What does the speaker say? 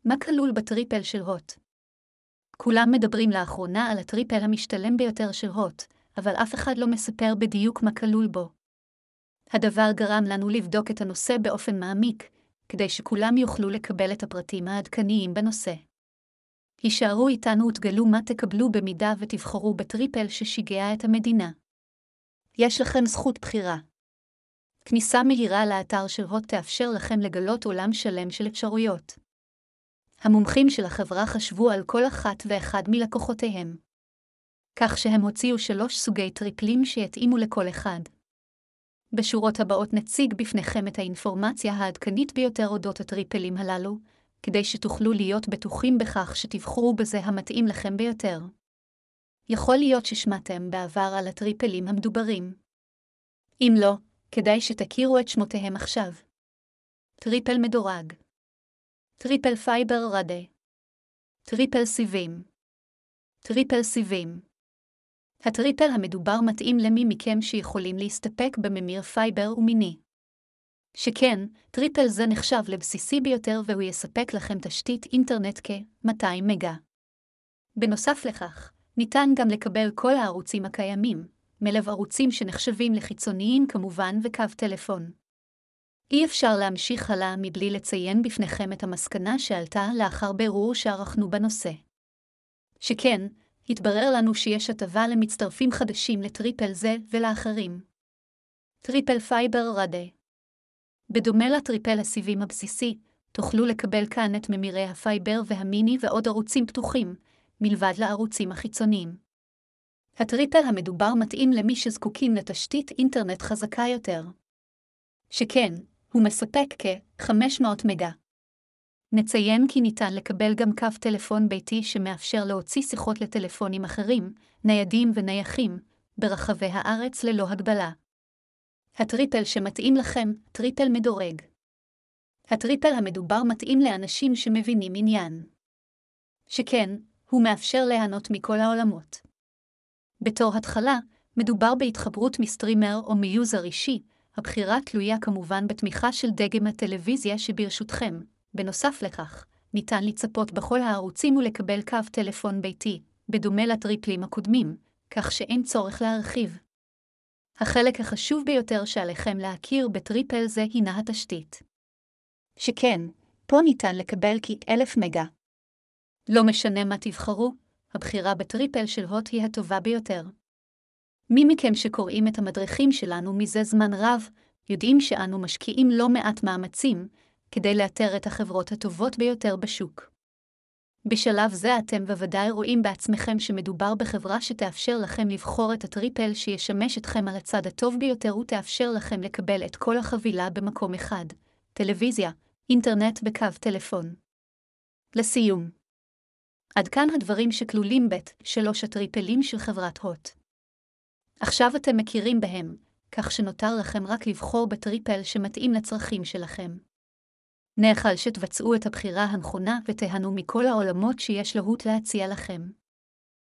מה כלול בטריפל של הוט? כולם מדברים לאחרונה על הטריפל המשתלם ביותר של הוט, אבל אף אחד לא מספר בדיוק מה כלול בו. הדבר גרם לנו לבדוק את הנושא באופן מעמיק, כדי שכולם יוכלו לקבל את הפרטים העדכניים בנושא. הישארו איתנו ותגלו מה תקבלו במידה ותבחרו בטריפל ששיגע את המדינה. יש לכם זכות בחירה. כניסה מהירה לאתר של הוט תאפשר לכם לגלות עולם שלם של אפשרויות. המומחים של החברה חשבו על כל אחת ואחד מלקוחותיהם, כך שהם הוציאו 3 סוגי טריפלים שיתאימו לכל אחד. בשורות הבאות נציג בפניכם את האינפורמציה העדכנית ביותר אודות הטריפלים הללו, כדי שתוכלו להיות בטוחים בכך שתבחרו בזה המתאים לכם ביותר. יכול להיות ששמעתם בעבר על הטריפלים המדוברים. אם לא, כדאי שתכירו את שמותיהם עכשיו. טריפל מדורג, טריפל פייבר רדה, טריפל סיבים, טריפל סיבים. הטריפל המדובר מתאים למי מכם שיכולים להסתפק בממיר פייבר ומיני. שכן, טריפל זה נחשב לבסיסי ביותר והוא יספק לכם תשתית אינטרנט כ-200 מגה. בנוסף לכך, ניתן גם לקבל כל הערוצים הקיימים, מלב ערוצים שנחשבים לחיצוניים כמובן וקו טלפון. אי אפשר להמשיך הלאה מבלי לציין בפניכם את המסקנה שעלתה לאחר בירור שערכנו בנושא. שכן, התברר לנו שיש הטבה למצטרפים חדשים לטריפל זה ולאחרים. טריפל פייבר רדה. בדומה לטריפל הסיבים הבסיסי, תוכלו לקבל כאן את ממירי הפייבר והמיני ועוד ערוצים פתוחים, מלבד לערוצים החיצוניים. הטריפל המדובר מתאים למי שזקוקים לתשתית אינטרנט חזקה יותר. שכן, הוא מספק כ-500 מגה. נציין כי ניתן לקבל גם קו טלפון ביתי שמאפשר להוציא שיחות לטלפונים אחרים, ניידים ונייחים, ברחבי הארץ ללא הגבלה. הטריפל שמתאים לכם, טריפל מדורג. הטריפל המדובר מתאים לאנשים שמבינים עניין. שכן, הוא מאפשר ליהנות מכל העולמות. בתור התחלה, מדובר בהתחברות מסטרימר או מיוזר אישי, הבחירה תלויה כמובן בתמיכה של דגם הטלוויזיה שברשותכם. בנוסף לכך, ניתן לצפות בכל הערוצים ולקבל קו טלפון ביתי, בדומה לטריפלים הקודמים, כך שאין צורך להרחיב. החלק החשוב ביותר שעליכם להכיר בטריפל זה הינה התשתית. שכן, פה ניתן לקבל כ-1000 מגה. לא משנה מה תבחרו, הבחירה בטריפל של הוט היא הטובה ביותר. מי מכם שקוראים את המדריכים שלנו מזה זמן רב, יודעים שאנו משקיעים לא מעט מאמצים, כדי לאתר את החברות הטובות ביותר בשוק. בשלב זה אתם בוודאי רואים בעצמכם שמדובר בחברה שתאפשר לכם לבחור את הטריפל שישמש אתכם על הצד הטוב ביותר ותאפשר לכם לקבל את כל החבילה במקום אחד, טלוויזיה, אינטרנט וקו טלפון. לסיום. עד כאן הדברים שכלולים ב-3 הטריפלים של חברת הוט. עכשיו אתם מכירים בהם, כך שנותר לכם רק לבחור בטריפל שמתאים לצרכים שלכם. נאחל שתבצעו את הבחירה הנכונה ותיהנו מכל העולמות שיש להוט להציע לכם.